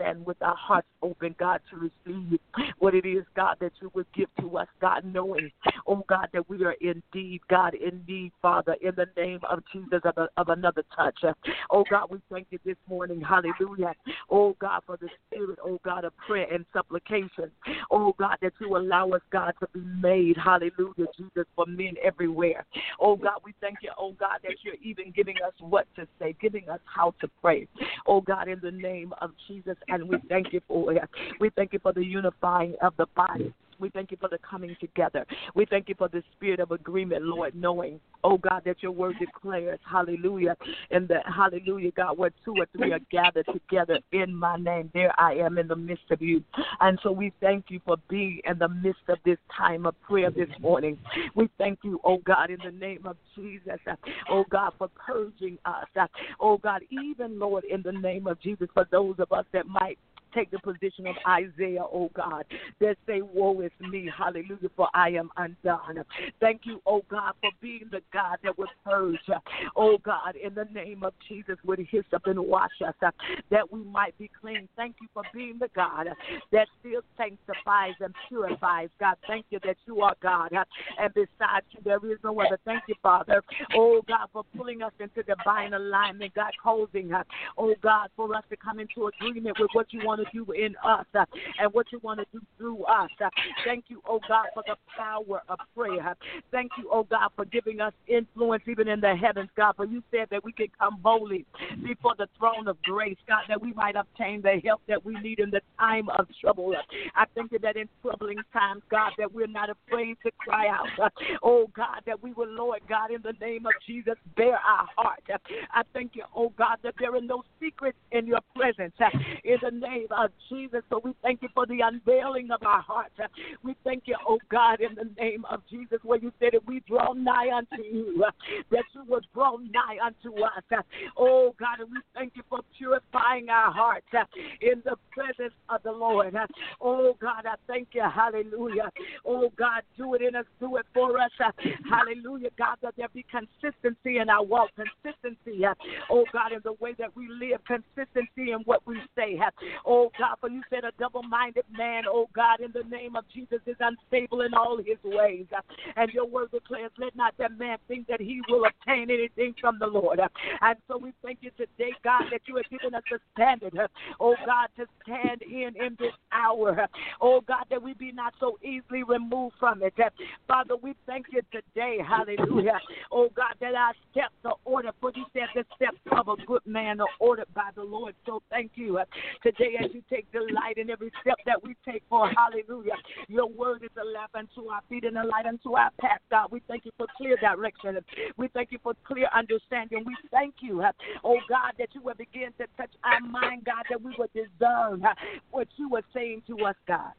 our hearts open, God, to receive what it is, God, that you would give to us, God, knowing, oh, God, that we are indeed, God, in need, Father, in the name of Jesus, of another touch. Oh, God, we thank you this morning, hallelujah, oh, God, for the spirit, oh, God, of prayer and supplication, oh, God, that you allow us, God, to be made, hallelujah, Jesus, for men everywhere. Oh, God, we thank you, oh, God, that you're even giving us what to say, giving us how to pray, oh, God, in the name of Jesus, and we thank you for it. We thank you for the unifying of the body. We thank you for the coming together. We thank you for the spirit of agreement, Lord, knowing, oh, God, that your word declares, hallelujah, and that, hallelujah, God, where two or three are gathered together in my name, there I am in the midst of you. And so we thank you for being in the midst of this time of prayer this morning. We thank you, oh, God, in the name of Jesus, oh, God, for purging us. Oh, God, even, Lord, in the name of Jesus, for those of us that might take the position of Isaiah, oh God, that say, woe is me, hallelujah, for I am undone. Thank you, oh God, for being the God that would purge, oh God, in the name of Jesus, would hyssop and wash us, that we might be clean. Thank you for being the God that still sanctifies and purifies. God, thank you that you are God, and besides you, there is no other. Thank you, Father, oh God, for pulling us into divine alignment, God, causing, oh God, for us to come into agreement with what you want to do in us and what you want to do through us. Thank you, oh God, for the power of prayer. Thank you, oh God, for giving us influence even in the heavens, God, for you said that we could come boldly before the throne of grace, God, that we might obtain the help that we need in the time of trouble. I thank you that in troubling times, God, that we're not afraid to cry out. Oh God, that we will, Lord God, in the name of Jesus, bear our heart. I thank you, oh God, that there are no secrets in your presence. In the name of Jesus. So we thank you for the unveiling of our hearts. We thank you, oh God, in the name of Jesus, where you said that we draw nigh unto you, that you will draw nigh unto us. Oh God, and we thank you for purifying our hearts in the presence of the Lord. Oh God, I thank you. Hallelujah. Oh God, do it in us, do it for us. Hallelujah, God, that there be consistency in our walk, consistency, oh God, in the way that we live, consistency in what we say. Oh, God, for you said a double-minded man, oh, God, in the name of Jesus is unstable in all his ways. And your word declares, let not that man think that he will obtain anything from the Lord. And so we thank you today, God, that you have given us a standard, oh, God, to stand in this hour. Oh, God, that we be not so easily removed from it. Father, we thank you today, hallelujah. Oh, God, that our steps are ordered. For you said the steps of a good man are ordered by the Lord. So thank you today as you take delight in every step that we take for hallelujah. Your word is a lamp unto our feet and a light unto our path, God. We thank you for clear direction. We thank you for clear understanding. We thank you, oh God, that you will begin to touch our mind, God, that we will discern what you are saying to us, God,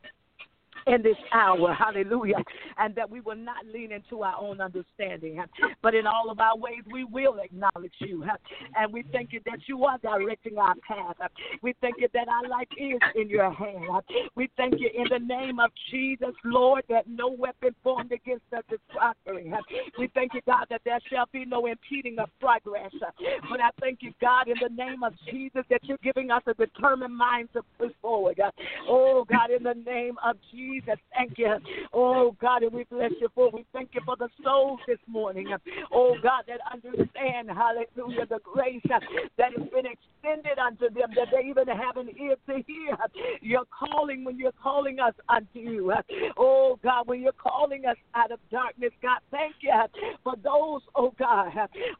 in this hour, hallelujah, and that we will not lean into our own understanding, but in all of our ways we will acknowledge you, and we thank you that you are directing our path. We thank you that our life is in your hand. We thank you in the name of Jesus, Lord, that no weapon formed against us is prospering. We thank you, God, that there shall be no impeding of progress, but I thank you, God, in the name of Jesus, that you're giving us a determined mind to push forward. Oh, God, in the name of Jesus, thank you. Oh, God, and we bless you for. We thank you for the souls this morning. Oh, God, that understand, hallelujah, the grace that has been extended unto them, that they even have an ear to hear your calling when you're calling us unto you. Oh, God, when you're calling us out of darkness, God, thank you for those, oh, God,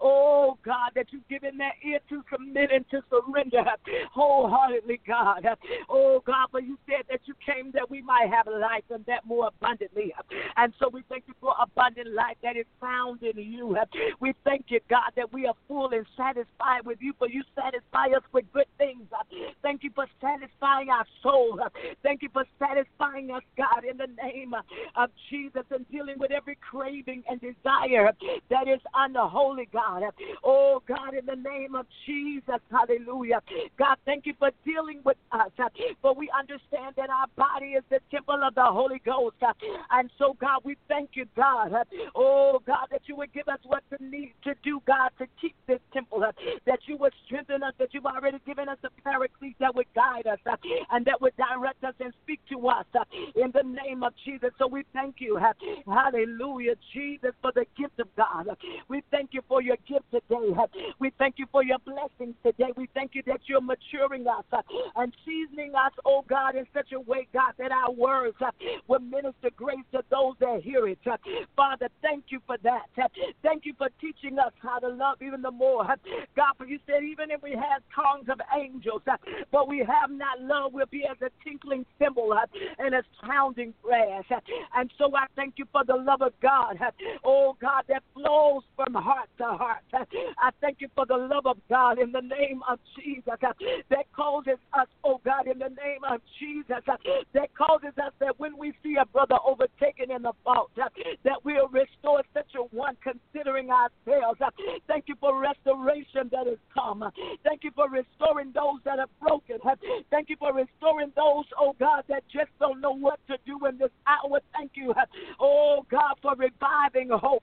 that you've given that ear to submit and to surrender wholeheartedly, God. Oh, God, for you said that you came that we might have life and that more abundantly. And so we thank you for abundant life that is found in you. We thank you, God, that we are full and satisfied with you, for you satisfy us with good things. Thank you for satisfying our soul. Thank you for satisfying us, God, in the name of Jesus, and dealing with every craving and desire that is unholy, God. Oh, God, in the name of Jesus, hallelujah. God, thank you for dealing with us, for we understand that our body is the temple of the Holy Ghost. And so, God, we thank you, God. Oh, God, that you would give us what we need to do, God, to keep this temple, that you would strengthen us, that you've already given us a paraclete that would guide us and that would direct us and speak to us in the name of Jesus. So we thank you, hallelujah, Jesus, for the gift of God. We thank you for your gift today. We thank you for your blessings today. We thank you that you're maturing us and seasoning us, oh God, in such a way, God, that our words will minister grace to those that hear it. Father, thank you for that. Thank you for teaching us how to love even the more. God, for you said even if we had tongues of angels, but we have not love, we'll be as a tinkling cymbal and a sounding brass. And so I thank you for the love of God, oh God, that flows from heart to heart. I thank you for the love of God in the name of Jesus that causes us, oh God, in the name of Jesus, that causes us that when we see a brother overtaken in the fault, that we'll restore such a one considering ourselves. Thank you for restoration that has come. Thank you for restoring those that are broken. Thank you for restoring those, oh God, that just don't know what to do in this hour. Thank you, oh God, for reviving hope.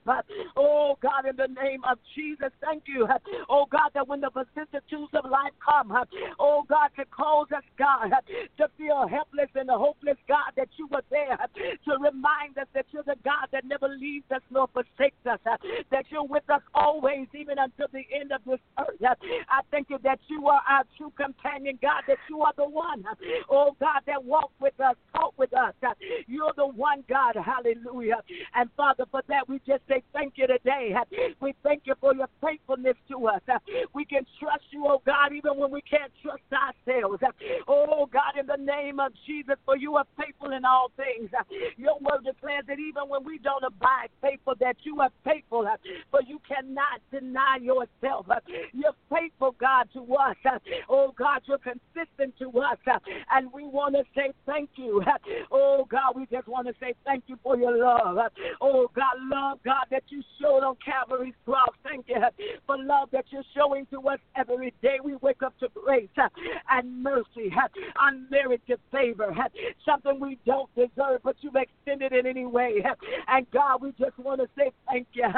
Oh God, in the name of Jesus, thank you, oh God, that when the vicissitudes of life come, oh God, to cause us, God, to feel helpless and hopeless, God, that you were there to remind us that you're the God that never leaves us nor forsakes us, that you're with us always, even until the end of this earth. I thank you that you are our true companion, God, that you are the one, oh God, that walk with us, talk with us. You're the one, God, hallelujah. And Father, for that we just say thank you today. We thank you for your faithfulness to us. We can trust you, oh God, even when we can't trust ourselves. Oh God, in the name of Jesus, for you are faithful in all things. Your word declares that even when we don't abide faithful, that you are faithful, for you cannot deny yourself. You're faithful, God, to us. Oh God, you're consistent to us, and we want to say thank you. Oh God, we just want to say thank you for your love. Oh God, love, God, that you showed on Calvary's cross. Thank you for love that you're showing to us every day. We wake up to grace and mercy, unmerited favor, something we don't deserve, but you've extended it anyway. And God, we just want to say thank you.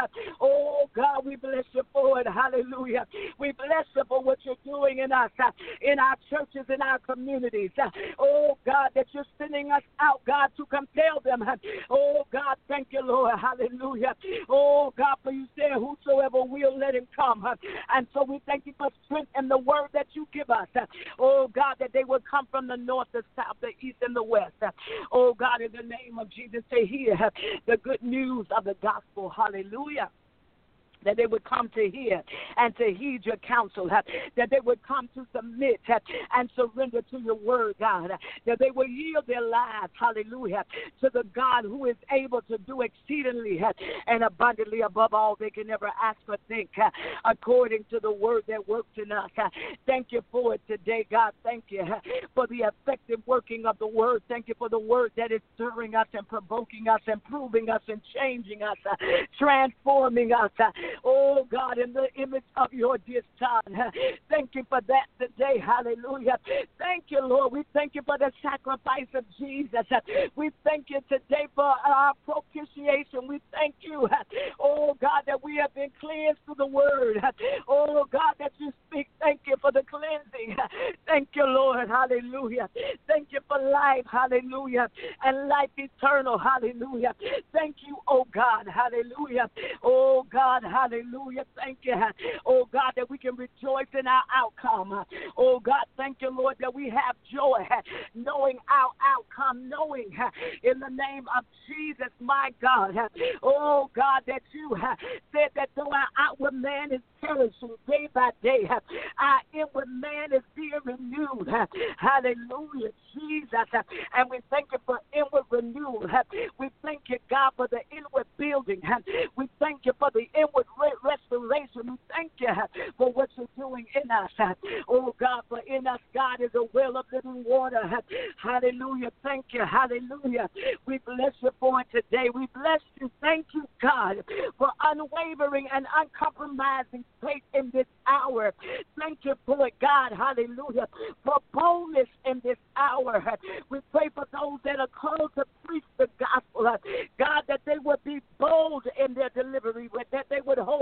Oh God, we bless you for it. Hallelujah. We bless you for what you're doing in us, in our churches, in our communities. Oh God, that you're sending us out, God, to compel them. Oh God, thank you, Lord. Hallelujah. Oh God, for you said whosoever will, let him come. And so we thank you for strength and the word that you give us. Oh God, that they will come from the north, the south, the east, and the west. Oh God, in the name of Jesus, to hear the good news of the gospel. Hallelujah. That they would come to hear and to heed your counsel, that they would come to submit and surrender to your word, God, that they would yield their lives, hallelujah, to the God who is able to do exceedingly and abundantly above all they can ever ask or think, according to the word that works in us. Thank you for it today, God. Thank you for the effective working of the word. Thank you for the word that is stirring us and provoking us, improving us and changing us, transforming us. Oh, God, in the image of your dear Son. Thank you for that today. Hallelujah. Thank you, Lord. We thank you for the sacrifice of Jesus. We thank you today for our propitiation. We thank you, oh, God, that we have been cleansed through the word. Oh, God, that you speak. Thank you for the cleansing. Thank you, Lord. Hallelujah. Thank you for life. Hallelujah. And life eternal. Hallelujah. Thank you, oh, God. Hallelujah. Oh, God. Hallelujah. Thank you. Oh, God, that we can rejoice in our outcome. Oh, God, thank you, Lord, that we have joy knowing our outcome, knowing in the name of Jesus, my God. Oh, God, that you said that though our outward man is perishing day by day, our inward man is being renewed. Hallelujah, Jesus. And we thank you for inward renewal. We thank you, God, for the inward building. We thank you for the inward restoration. We thank you for what you're doing in us. Oh, God, for in us, God, is a well of living water. Hallelujah. Thank you. Hallelujah. We bless you for it today. We bless you. Thank you, God, for unwavering and uncompromising faith in this hour. Thank you for it, God. Hallelujah. For boldness in this hour. We pray for those that are called to preach the gospel. God, that they would be bold in their delivery, that they would hold fast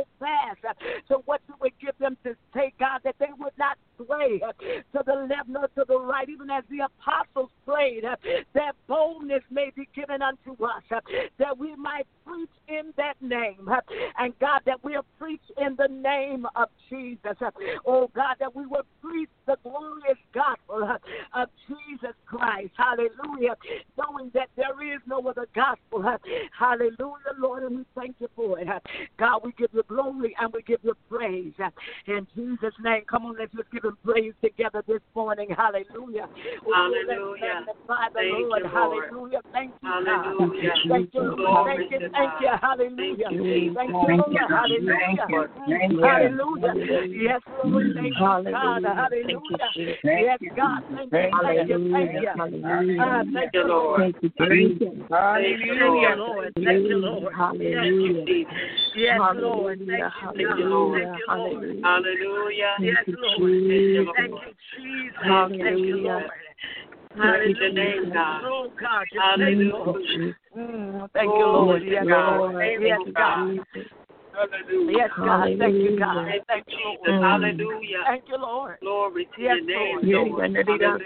fast to what you would give them to take, God, that they would not sway to the left nor to the right, even as the apostles prayed, that boldness may be given unto us, that we might preach in that name, and God, that we'll preach in the name of Jesus. Oh God, that we will preach the glorious gospel of Jesus Christ. Hallelujah. Knowing that there is no other gospel. Hallelujah, Lord, and we thank you for it. God, we give you glory and we give you praise. In Jesus' name, come on, let's just give him praise together this morning. Hallelujah. Hallelujah. Magnify the Thank Lord. you, Lord. Hallelujah. Thank you, Hallelujah. God. Thank you, Lord. Thank you, thank you. Hallelujah. Thank you, Lord. Hallelujah. Hallelujah. Yes, Lord. Thank you, God. Hallelujah. Yes, God. Thank you. Thank you. Thank you. Thank you, Lord. Thank you, Lord. Thank you, Lord. Hallelujah. Yes, Lord. Thank you, Lord. Hallelujah. Yes, Lord. Thank you, Jesus. Thank you, Lord. Praise your name, God. Oh, God. Hallelujah. Thank you, Lord. Yes, God. Lord. Yes, God. Hallelujah. Yes, God. Thank you, God. Thank you, Jesus. Lord. Hallelujah. Thank you, Lord. Glory to Yes, your name, Lord. Lord. Yes, Lord.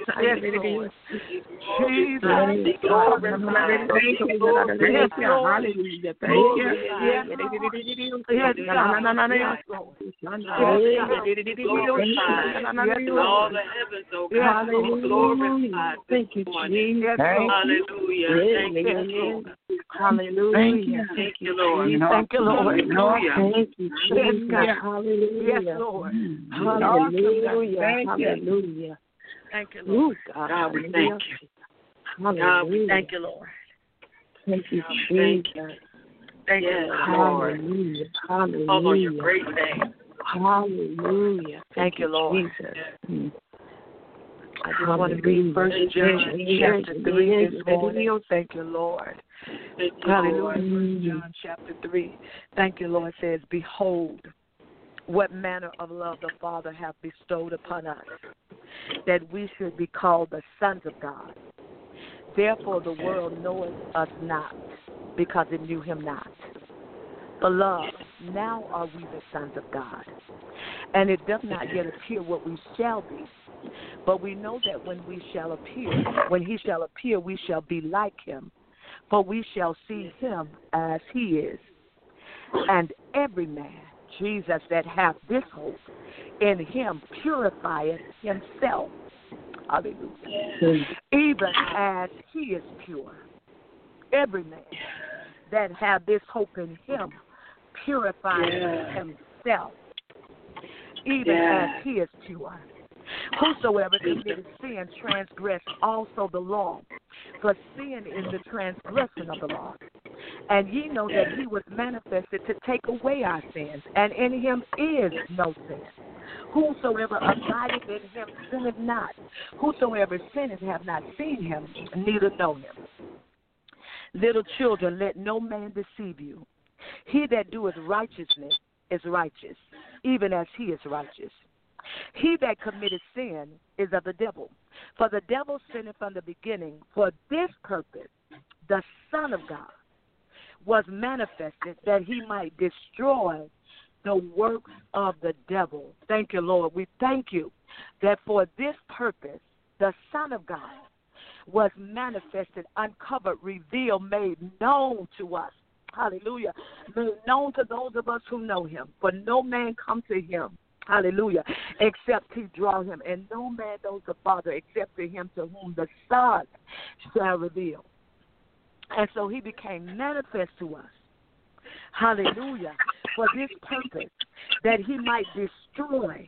Jesus. Glory. Yes, Lord. Hallelujah. Thank you. Yes, Yes, all the heavens, oh God. Glorified. Thank you, Jesus. Hallelujah. Thank you, Jesus. Hallelujah. Thank you, Lord. Thank you, Lord. Hallelujah. Thank you, Jesus. Hallelujah. Yes, Lord. Hallelujah. Hallelujah. Thank you, Lord. God, we thank you. God, we thank you, Lord. Thank you, Thank Jesus. you. Thank Yes, you, Lord. Hallelujah. All on your Hallelujah. great name. Hallelujah. Thank you, Lord. Jesus. I just want to read 1 John chapter 3 this morning. Thank you, Lord. Hallelujah. 1 John chapter 3. Thank you, Lord. It says, behold, what manner of love the Father hath bestowed upon us, that we should be called the sons of God. Therefore the world knoweth us not, because it knew him not. Beloved, now are we the sons of God, and it doth not yet appear what we shall be. But we know that when he shall appear, we shall be like him, for we shall see him as he is. And every man, Jesus, that hath this hope in him purifieth himself. Hallelujah. Even as he is pure. Every man that hath this hope in him purifieth himself. Even as he is pure. Whosoever committed sin transgressed also the law, for sin is the transgression of the law. And ye know that he was manifested to take away our sins, and in him is no sin. Whosoever abideth in him sinneth not. Whosoever sinneth hath not seen him, neither know him. Little children, let no man deceive you. He that doeth righteousness is righteous, even as he is righteous. He that committeth sin is of the devil. For the devil sinned from the beginning. For this purpose the Son of God was manifested, that he might destroy the works of the devil. Thank you, Lord. We thank you that for this purpose the Son of God was manifested, uncovered, revealed, made known to us. Hallelujah. Made known to those of us who know him. For no man come to him, hallelujah, except he draw him. And no man knows the Father except to him to whom the Son shall reveal. And so he became manifest to us. Hallelujah. For this purpose, that he might destroy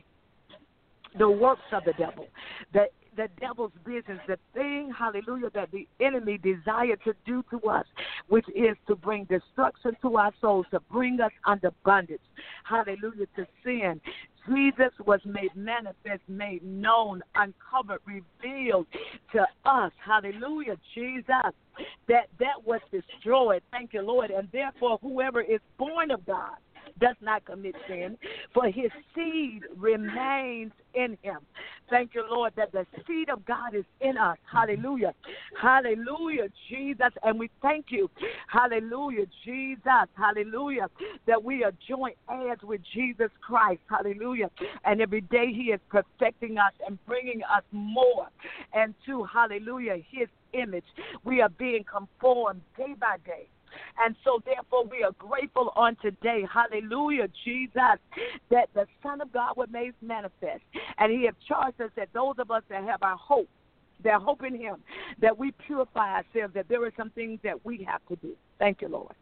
the works of the devil. The devil's business, the thing, hallelujah, that the enemy desired to do to us, which is to bring destruction to our souls, to bring us under bondage, hallelujah, to sin. Jesus was made manifest, made known, uncovered, revealed to us, hallelujah, Jesus, that was destroyed. Thank you, Lord. And therefore, whoever is born of God does not commit sin, for his seed remains in him. Thank you, Lord, that the seed of God is in us. Hallelujah. Hallelujah, Jesus. And we thank you. Hallelujah, Jesus. Hallelujah, that we are joint heirs with Jesus Christ. Hallelujah. And every day he is perfecting us and bringing us more into, hallelujah, his image. We are being conformed day by day. And so, therefore, we are grateful on today, hallelujah, Jesus, that the Son of God was made manifest. And he has charged us that those of us that have our hope, their hope in him, that we purify ourselves, that there are some things that we have to do. Thank you, Lord.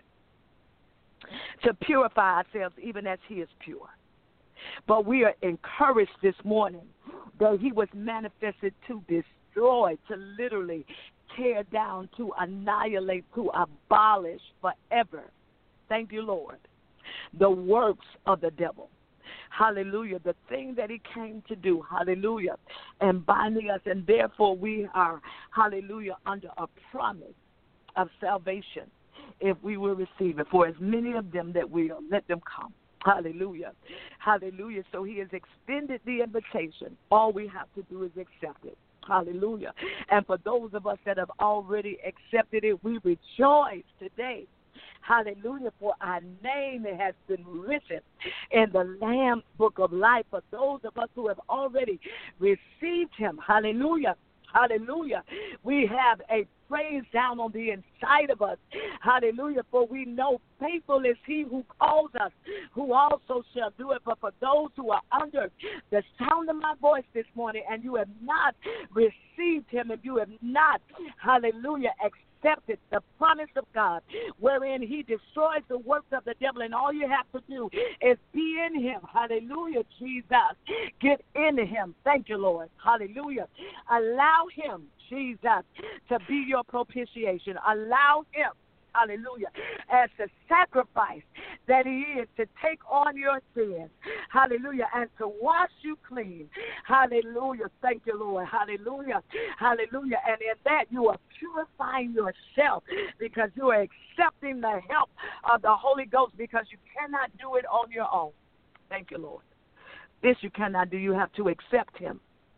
To purify ourselves even as he is pure. But we are encouraged this morning that he was manifested to destroy, to literally tear down, to annihilate, to abolish forever. Thank you, Lord. The works of the devil. Hallelujah. The thing that he came to do. Hallelujah. And binding us. And therefore we are, hallelujah, under a promise of salvation if we will receive it. For as many of them that will, let them come. Hallelujah. Hallelujah. So he has extended the invitation. All we have to do is accept it. Hallelujah. And for those of us that have already accepted it, we rejoice today. Hallelujah. For our name has been written in the Lamb's book of life. For those of us who have already received him. Hallelujah. Hallelujah. We have a praise down on the inside of us. Hallelujah. For we know faithful is he who calls us, who also shall do it. But for those who are under the sound of my voice this morning and you have not received him, if you have not, hallelujah, accepted the promise of God, wherein he destroys the works of the devil, and all you have to do is be in him. Hallelujah, Jesus. Get into him. Thank you, Lord. Hallelujah. Allow him, Jesus, to be your propitiation. Allow him, hallelujah, as the sacrifice that he is to take on your sins, hallelujah, and to wash you clean, hallelujah. Thank you, Lord, hallelujah, hallelujah. And in that you are purifying yourself because you are accepting the help of the Holy Ghost because you cannot do it on your own. Thank you, Lord. This you cannot do. You have to accept him.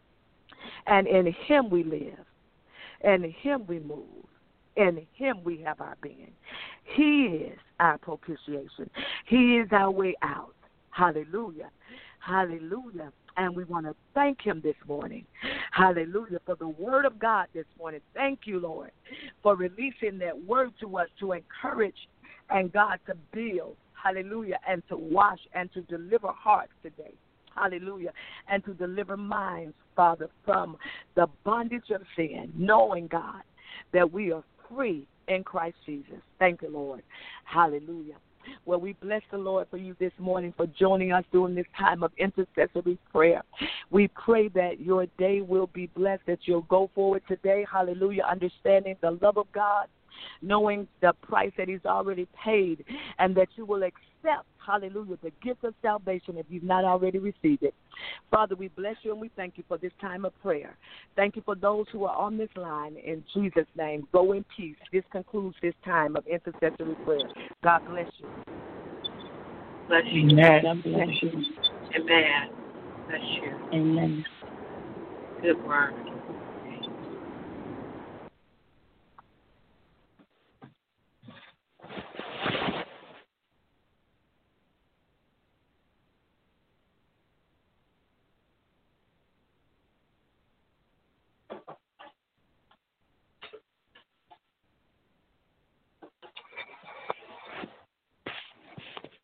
And in him we live. In him we move. In him we have our being. He is our propitiation. He is our way out. Hallelujah. Hallelujah. And we want to thank him this morning. Hallelujah. For the word of God this morning. Thank you, Lord, for releasing that word to us to encourage and God to build. Hallelujah. And to wash and to deliver hearts today. Hallelujah. And to deliver minds, Father, from the bondage of sin, knowing, God, that we are free in Christ Jesus. Thank you, Lord. Hallelujah. Well, we bless the Lord for you this morning for joining us during this time of intercessory prayer. We pray that your day will be blessed, that you'll go forward today, hallelujah, understanding the love of God, knowing the price that he's already paid, and that you will accept, hallelujah, the gift of salvation if you've not already received it. Father, we bless you and we thank you for this time of prayer. Thank you for those who are on this line. In Jesus' name, go in peace. This concludes this time of intercessory prayer. God bless you. Bless you. Amen. Bless you. Amen. Bless you. Amen. Good word.